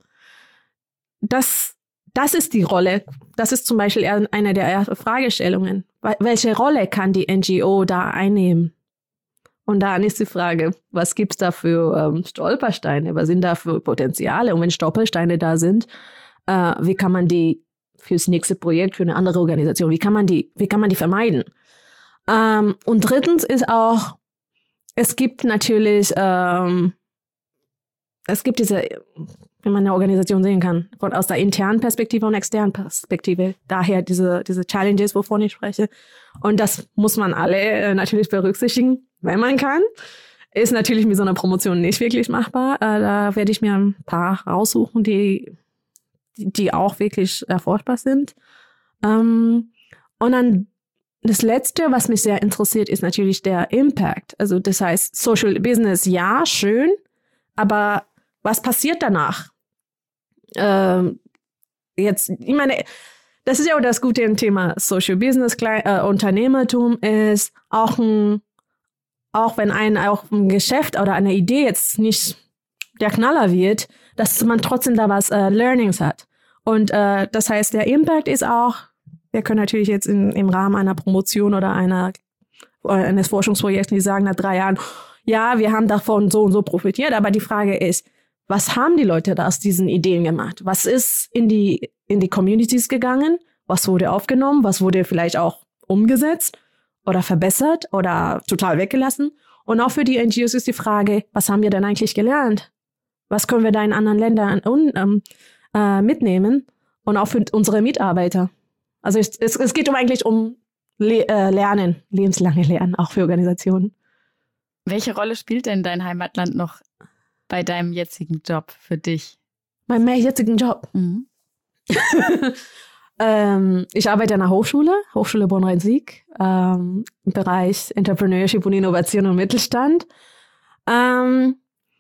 Das, das ist die Rolle. Das ist zum Beispiel eine der ersten Fragestellungen. Welche Rolle kann die N G O da einnehmen? Und dann ist die Frage, was gibt's da für ähm, Stolpersteine? Was sind da für Potenziale? Und wenn Stolpersteine da sind, äh, wie kann man die fürs nächste Projekt, für eine andere Organisation, wie kann man die, wie kann man die vermeiden? Ähm, und drittens ist auch, es gibt natürlich, ähm, es gibt diese, wenn man eine Organisation sehen kann, von aus der internen Perspektive und externen Perspektive. Daher diese diese Challenges, wovon ich spreche. Und das muss man alle äh, natürlich berücksichtigen, wenn man kann. Ist natürlich mit so einer Promotion nicht wirklich machbar. Äh, da werde ich mir ein paar raussuchen, die die, die auch wirklich erforschbar sind. Ähm, und dann das Letzte, was mich sehr interessiert, ist natürlich der Impact. Also das heißt, Social Business, ja, schön, aber was passiert danach? Ähm, jetzt, ich meine, das ist ja auch das Gute im Thema Social Business, Klein, äh, Unternehmertum ist auch ein, auch wenn ein, auch ein Geschäft oder eine Idee jetzt nicht der Knaller wird, dass man trotzdem da was äh, Learnings hat. Und äh, das heißt, der Impact ist auch, wir können natürlich jetzt in, im Rahmen einer Promotion oder einer, eines Forschungsprojekts nicht sagen, nach drei Jahren, ja, wir haben davon so und so profitiert, aber die Frage ist, was haben die Leute da aus diesen Ideen gemacht? Was ist in die, in die Communities gegangen? Was wurde aufgenommen? Was wurde vielleicht auch umgesetzt oder verbessert oder total weggelassen? Und auch für die N G Os ist die Frage, was haben wir denn eigentlich gelernt? Was können wir da in anderen Ländern un, ähm, äh, mitnehmen? Und auch für unsere Mitarbeiter. Also es, es, es geht um eigentlich um Le- äh, Lernen, lebenslange Lernen, auch für Organisationen. Welche Rolle spielt denn dein Heimatland noch bei deinem jetzigen Job für dich? Bei meinem jetzigen Job? Mhm. ähm, ich arbeite an der Hochschule, Hochschule Bonn-Rhein-Sieg, ähm, im Bereich Entrepreneurship und Innovation und Mittelstand. Ähm,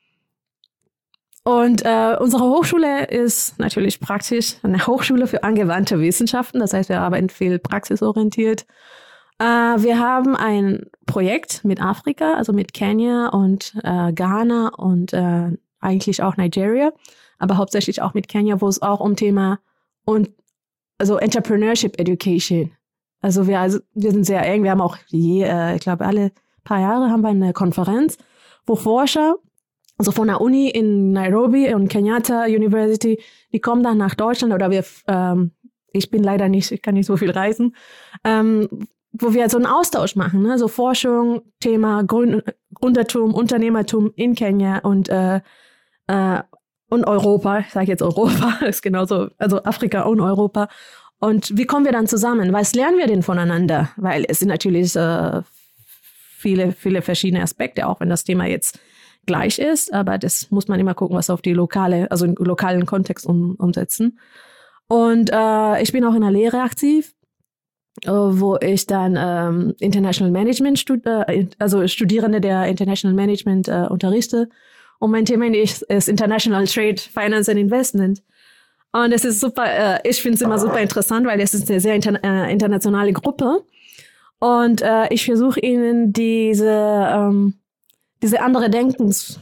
und äh, unsere Hochschule ist natürlich praktisch eine Hochschule für angewandte Wissenschaften. Das heißt, wir arbeiten viel praxisorientiert. Äh, wir haben ein Projekt mit Afrika, also mit Kenia und äh, Ghana und äh, eigentlich auch Nigeria, aber hauptsächlich auch mit Kenia, wo es auch um Thema und also Entrepreneurship Education. Also wir, also wir sind sehr eng. Wir haben auch je, äh, ich glaube, alle paar Jahre haben wir eine Konferenz, wo Forscher, also von der Uni in Nairobi und Kenyatta University, die kommen dann nach Deutschland oder wir, ähm, ich bin leider nicht, ich kann nicht so viel reisen, ähm, wo wir so einen Austausch machen, ne? So Forschung, Thema Grün- Gründertum, Unternehmertum in Kenia und äh, äh, und Europa, ich sage jetzt Europa, ist genauso, also Afrika und Europa. Und wie kommen wir dann zusammen? Was lernen wir denn voneinander? Weil es sind natürlich äh, viele, viele verschiedene Aspekte, auch wenn das Thema jetzt gleich ist, aber das muss man immer gucken, was auf die lokale, also im lokalen Kontext um, umsetzen. Und äh, ich bin auch in der Lehre aktiv, äh, wo ich dann ähm, International Management, stud äh, also Studierende der International Management äh, unterrichte. Und mein Thema ist, ist International Trade, Finance and Investment. Und es ist super, äh, ich finde es immer super interessant, weil es ist eine sehr inter äh, internationale Gruppe. Und äh, ich versuche ihnen diese, ähm, diese andere Denkens,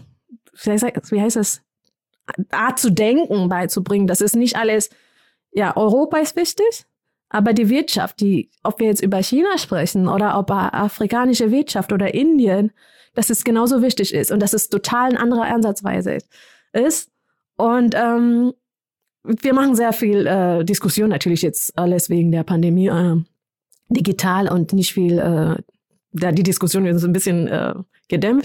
wie heißt das, Art zu denken beizubringen. Das ist nicht alles, ja, Europa ist wichtig, aber die Wirtschaft, die, ob wir jetzt über China sprechen oder ob afrikanische Wirtschaft oder Indien, dass es genauso wichtig ist und dass es total eine andere Ansatzweise ist. Und ähm, wir machen sehr viel äh, Diskussion, natürlich jetzt alles wegen der Pandemie äh, digital und nicht viel, äh, da die Diskussion ist ein bisschen äh, gedämpft.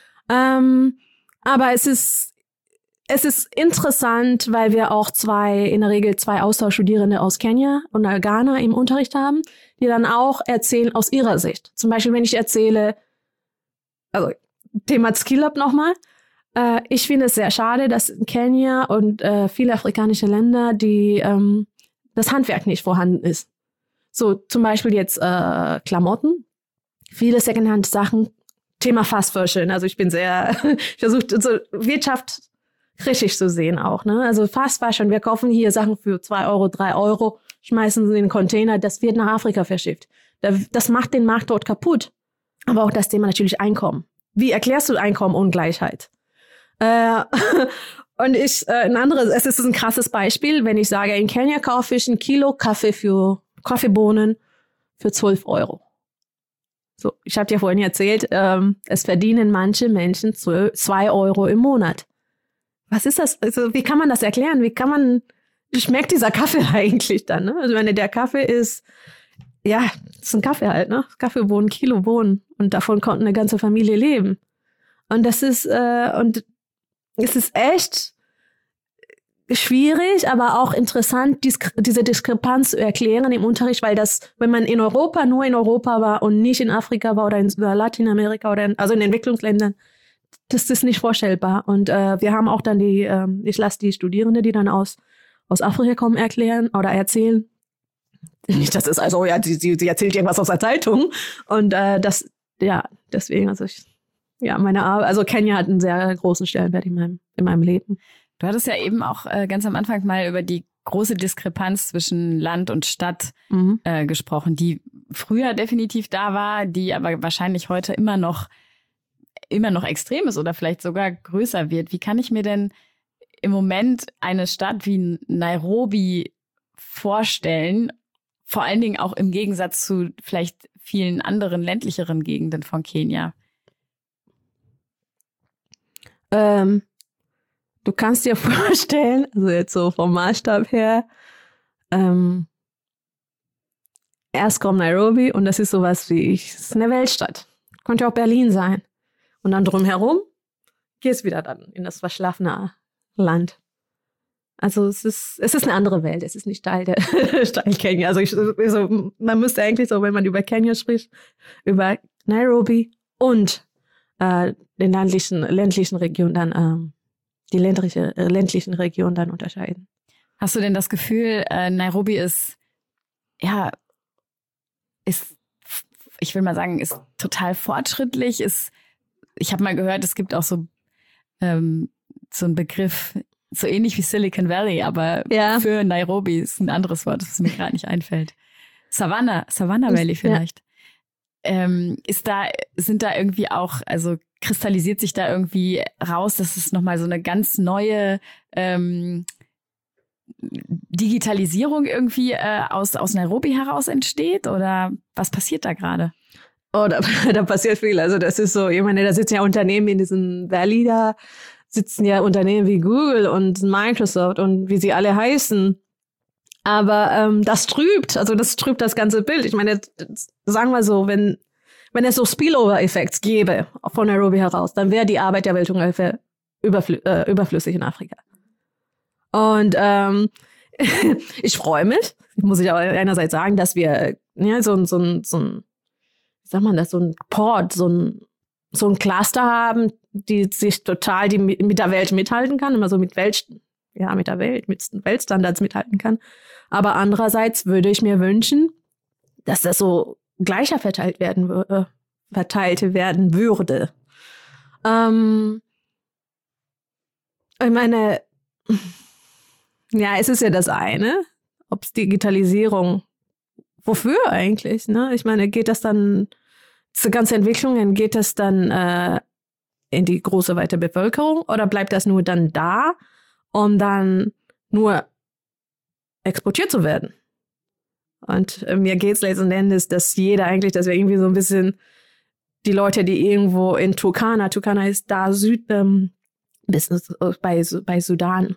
Ähm, aber es ist, es ist interessant, weil wir auch zwei, in der Regel zwei Austauschstudierende aus Kenia und Ghana im Unterricht haben, die dann auch erzählen aus ihrer Sicht. Zum Beispiel, wenn ich erzähle, also Thema Skill Up nochmal, äh, ich finde es sehr schade, dass in Kenia und äh, viele afrikanische Länder, die ähm, das Handwerk nicht vorhanden ist. So zum Beispiel jetzt äh, Klamotten, viele Secondhand-Sachen, Thema Fast Fashion. Also ich bin sehr, ich versuche so Wirtschaft kritisch zu sehen auch. Ne? Also Fast Fashion, wir kaufen hier Sachen für zwei Euro, drei Euro, schmeißen sie in den Container, das wird nach Afrika verschifft. Das macht den Markt dort kaputt. Aber auch das Thema natürlich Einkommen. Wie erklärst du Einkommenungleichheit? Äh, und ich, äh, ein anderes, es ist ein krasses Beispiel, wenn ich sage, in Kenia kaufe ich ein Kilo Kaffee für Kaffeebohnen für zwölf Euro. So, ich habe dir vorhin erzählt, ähm, es verdienen manche Menschen zwei Euro im Monat. Was ist das? Also, wie kann man das erklären? Wie kann man, wie schmeckt dieser Kaffee eigentlich dann? Ne? Also, wenn der Kaffee ist, ja, das ist ein Kaffee halt, ne? Kaffeebohnen, Kilo Bohnen. Und davon konnte eine ganze Familie leben. Und das ist, äh, und es ist echt schwierig, aber auch interessant, dies, diese Diskrepanz zu erklären im Unterricht, weil das, wenn man in Europa, nur in Europa war und nicht in Afrika war oder in Lateinamerika oder in, also in Entwicklungsländern, das ist nicht vorstellbar. Und äh, wir haben auch dann die, äh, ich lasse die Studierende, die dann aus, aus Afrika kommen, erklären oder erzählen. Nicht, das ist also, ja, sie, sie, sie erzählt irgendwas aus der Zeitung. Und äh, das, ja, deswegen, also ich, ja, meine Arbeit, also Kenia hat einen sehr großen Stellenwert in meinem, in meinem Leben. Du hattest ja eben auch äh, ganz am Anfang mal über die große Diskrepanz zwischen Land und Stadt mhm. äh, gesprochen, die früher definitiv da war, die aber wahrscheinlich heute immer noch immer noch extrem ist oder vielleicht sogar größer wird. Wie kann ich mir denn im Moment eine Stadt wie Nairobi vorstellen, vor allen Dingen auch im Gegensatz zu vielleicht vielen anderen ländlicheren Gegenden von Kenia? Ähm, du kannst dir vorstellen, also jetzt so vom Maßstab her, ähm, erst kommt Nairobi und das ist sowas wie, es ist eine Weltstadt. Könnte auch Berlin sein. Und dann drumherum gehst wieder dann in das verschlafene Land. Also es ist, es ist eine andere Welt. Es ist nicht Teil der Teil Kenia. Also, ich, also man müsste eigentlich so, wenn man über Kenia spricht, über Nairobi und äh, den ländlichen, ländlichen Region dann, ähm, die ländliche, äh, ländlichen Region dann unterscheiden. Hast du denn das Gefühl, äh, Nairobi ist, ja, ist, ich will mal sagen, ist total fortschrittlich, ist, ich habe mal gehört, es gibt auch so, ähm, so einen Begriff, so ähnlich wie Silicon Valley, aber ja. Für Nairobi ist ein anderes Wort, das mir gerade nicht einfällt. Savannah, Savannah Valley vielleicht. Ja. Ähm, ist da, sind da irgendwie auch, also kristallisiert sich da irgendwie raus, dass es nochmal so eine ganz neue ähm, Digitalisierung irgendwie äh, aus, aus Nairobi heraus entsteht? Oder was passiert da gerade? Oh, da, da passiert viel. Also das ist so, ich meine, da sitzen ja Unternehmen in diesem Valley, da sitzen ja Unternehmen wie Google und Microsoft und wie sie alle heißen. Aber ähm, das trübt, also das trübt das ganze Bild. Ich meine, sagen wir so, wenn wenn es so Spillover-Effekte gäbe von Nairobi heraus, dann wäre die Arbeit der Welthungerhilfe überflü- äh, überflüssig in Afrika. Und ähm, ich freue mich, muss ich auch einerseits sagen, dass wir ja, so, so, so ein, wie sagt man das, so ein Port, so ein, so ein Cluster haben, die sich total die mit der Welt mithalten kann, immer so mit Welt, ja, mit der Welt, mit Weltstandards mithalten kann. Aber andererseits würde ich mir wünschen, dass das so gleicher verteilt werden, äh, verteilt werden würde. Ähm, ich meine, ja, es ist ja das eine, ob es Digitalisierung, wofür eigentlich, ne? Ich meine, geht das dann, diese ganze Entwicklungen, geht das dann äh, in die große weite Bevölkerung oder bleibt das nur dann da, um dann nur exportiert zu werden? Und äh, mir geht's letzten Endes, dass jeder eigentlich, dass wir irgendwie so ein bisschen die Leute, die irgendwo in Turkana, Turkana ist da Süd, ähm, bis bei, bei Sudan,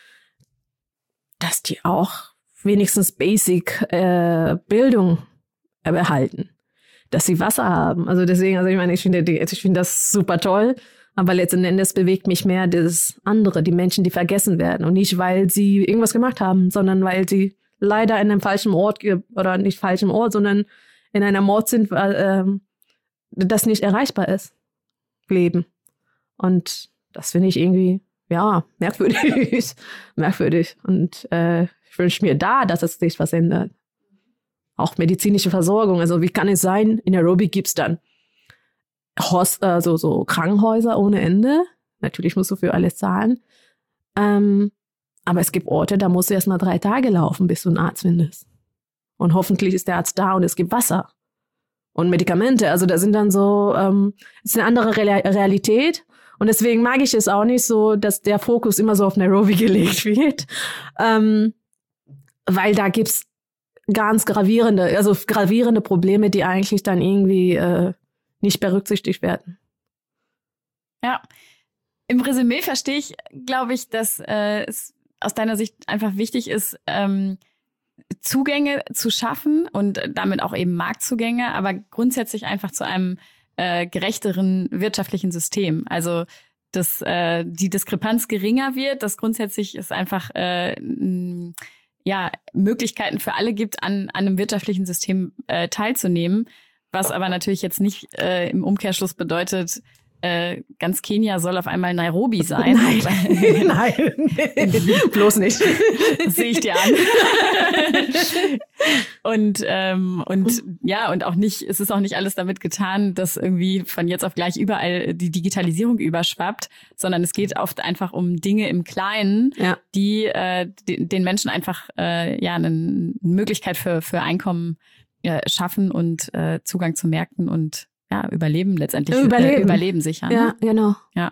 dass die auch wenigstens Basic äh, Bildung erhalten, dass sie Wasser haben. Also deswegen, also ich meine, ich finde, ich finde das super toll, aber letzten Endes bewegt mich mehr das andere, die Menschen, die vergessen werden und nicht, weil sie irgendwas gemacht haben, sondern weil sie leider in einem falschen Ort oder nicht falschen Ort, sondern in einer Ort sind, äh, das nicht erreichbar ist, leben. Und das finde ich irgendwie, ja, merkwürdig, merkwürdig. Und äh, ich wünsche mir da, dass es sich was ändert. Auch medizinische Versorgung. Also wie kann es sein, in Nairobi gibt es dann Host, äh, so, so Krankenhäuser ohne Ende. Natürlich musst du für alles zahlen. Ähm, aber es gibt Orte, da musst du erst mal drei Tage laufen, bis du einen Arzt findest. Und hoffentlich ist der Arzt da und es gibt Wasser und Medikamente. Also da sind dann so, ähm, es ist eine andere Re- Realität. Und deswegen mag ich es auch nicht so, dass der Fokus immer so auf Nairobi gelegt wird. Ähm, weil da gibt's ganz gravierende, also gravierende Probleme, die eigentlich dann irgendwie äh, nicht berücksichtigt werden. Ja, im Resümee verstehe ich, glaube ich, dass äh, es aus deiner Sicht einfach wichtig ist, ähm, Zugänge zu schaffen und damit auch eben Marktzugänge, aber grundsätzlich einfach zu einem äh, gerechteren wirtschaftlichen System. Also dass äh, die Diskrepanz geringer wird, dass grundsätzlich es einfach äh, n, ja Möglichkeiten für alle gibt, an, an einem wirtschaftlichen System äh, teilzunehmen, was aber natürlich jetzt nicht äh, im Umkehrschluss bedeutet, äh, ganz Kenia soll auf einmal Nairobi sein. Nein, nein, bloß nicht. Das sehe ich dir an. und ähm, und ja, und auch nicht, es ist auch nicht alles damit getan, dass irgendwie von jetzt auf gleich überall die Digitalisierung überschwappt, sondern es geht oft einfach um Dinge im Kleinen, ja. die äh, de- den Menschen einfach äh, ja eine Möglichkeit für für Einkommen ja, schaffen und äh, Zugang zu Märkten und ja, Überleben letztendlich. Überleben. Äh, Überleben sichern. Ja, ne? genau. Ja.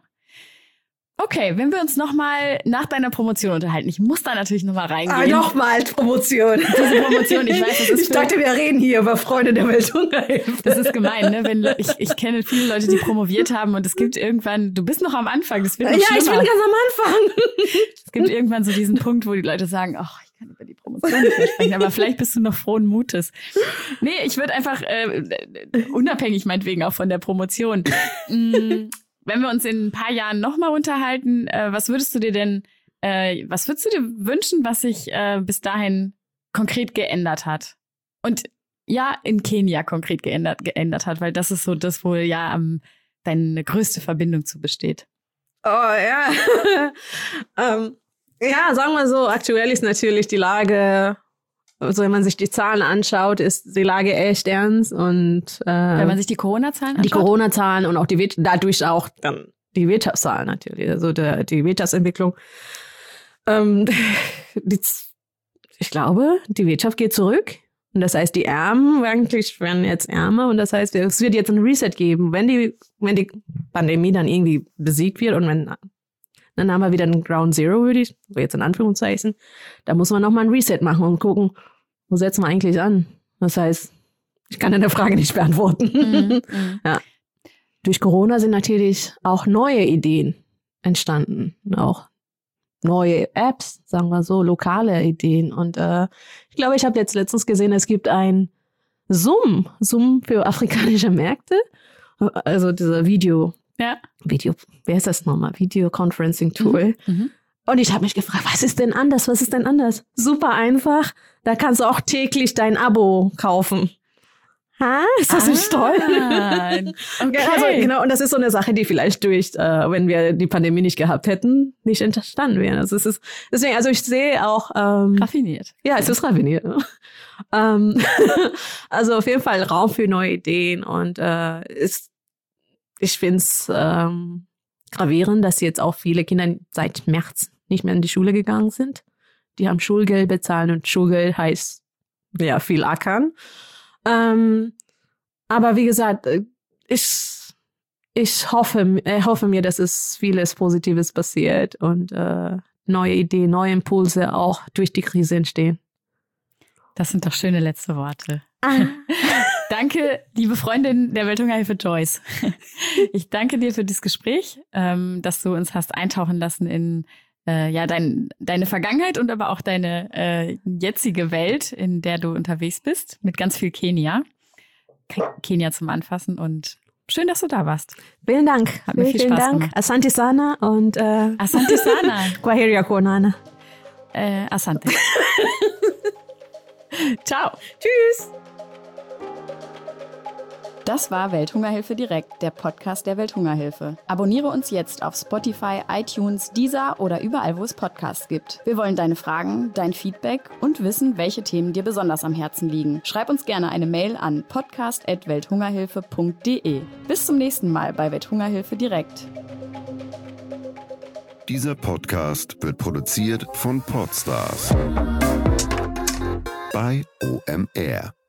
Okay, wenn wir uns nochmal nach deiner Promotion unterhalten, ich muss da natürlich nochmal reingehen. Ah, nochmal Promotion. Diese Promotion, ich weiß, das ist Ich dachte, wir reden hier über Freunde der Welthungerhilfe. Das ist gemein, ne? Wenn ich, ich kenne viele Leute, die promoviert haben und es gibt irgendwann, du bist noch am Anfang, das wird noch Ja, schlimmer. ich bin ganz am Anfang. Es gibt irgendwann so diesen Punkt, wo die Leute sagen, ach, ich kann über die Promotion nicht mehr sprechen, aber vielleicht bist du noch frohen Mutes. Nee, ich würde einfach, äh, unabhängig meinetwegen auch von der Promotion, mh, wenn wir uns in ein paar Jahren nochmal unterhalten, äh, was würdest du dir denn, äh, was würdest du dir wünschen, was sich äh, bis dahin konkret geändert hat? Und ja, in Kenia konkret geändert, geändert hat, weil das ist so das, wo ja ähm, deine größte Verbindung zu besteht. Oh ja. ähm, ja, sagen wir so, aktuell ist natürlich die Lage, also wenn man sich die Zahlen anschaut, ist die Lage echt ernst. Und äh, wenn man sich die Corona-Zahlen anschaut? Die Corona-Zahlen und auch die dadurch auch dann die Wirtschaftszahlen natürlich, also der, die Wirtschaftsentwicklung. Ähm, die, ich glaube, die Wirtschaft geht zurück. Und das heißt, die Ärmen eigentlich werden jetzt ärmer. Und das heißt, es wird jetzt ein Reset geben, wenn die, wenn die Pandemie dann irgendwie besiegt wird und wenn, dann haben wir wieder einen Ground Zero, würde ich, jetzt in Anführungszeichen, da muss man nochmal ein Reset machen und gucken, wo setzen wir eigentlich an? Das heißt, ich kann deine Frage nicht beantworten. Mhm, ja. Durch Corona sind natürlich auch neue Ideen entstanden. Auch neue Apps, sagen wir so, lokale Ideen. Und äh, ich glaube, ich habe jetzt letztens gesehen, es gibt ein Zoom, Zoom für afrikanische Märkte. Also dieser Video, Ja. Video, wer ist das nochmal? Video-Conferencing-Tool. Mhm. Mhm. Und ich habe mich gefragt, was ist denn anders? Was ist denn anders? Super einfach. Da kannst du auch täglich dein Abo kaufen. Ha? Ist das ah, nicht toll? Okay. Also, genau, und das ist so eine Sache, die vielleicht durch, äh, wenn wir die Pandemie nicht gehabt hätten, nicht entstanden wäre. Also es ist deswegen, also ich sehe auch ähm, raffiniert. Ja, es ist raffiniert. ähm, also auf jeden Fall Raum für neue Ideen und äh, ist, ich finde es ähm, gravierend, dass jetzt auch viele Kinder seit März nicht mehr in die Schule gegangen sind. Die haben Schulgeld bezahlt und Schulgeld heißt ja viel ackern. Ähm, aber wie gesagt, ich, ich hoffe, ich hoffe mir, dass es vieles Positives passiert und äh, neue Ideen, neue Impulse auch durch die Krise entstehen. Das sind doch schöne letzte Worte. Ah. Danke, liebe Freundin der Welthungerhilfe Joyce. Ich danke dir für das Gespräch, ähm, dass du uns hast eintauchen lassen in äh, ja dein, deine Vergangenheit und aber auch deine äh, jetzige Welt, in der du unterwegs bist, mit ganz viel Kenia. Kenia zum Anfassen und schön, dass du da warst. Vielen Dank. Hat mir viel vielen Spaß Dank. gemacht. Asante sana und äh, Asante sana. Kwaheria kuonana. Äh, Asante. Ciao. Tschüss. Das war Welthungerhilfe direkt, der Podcast der Welthungerhilfe. Abonniere uns jetzt auf Spotify, iTunes, Deezer oder überall, wo es Podcasts gibt. Wir wollen deine Fragen, dein Feedback und wissen, welche Themen dir besonders am Herzen liegen. Schreib uns gerne eine Mail an podcast at welthungerhilfe punkt de. Bis zum nächsten Mal bei Welthungerhilfe direkt. Dieser Podcast wird produziert von Podstars bei O M R.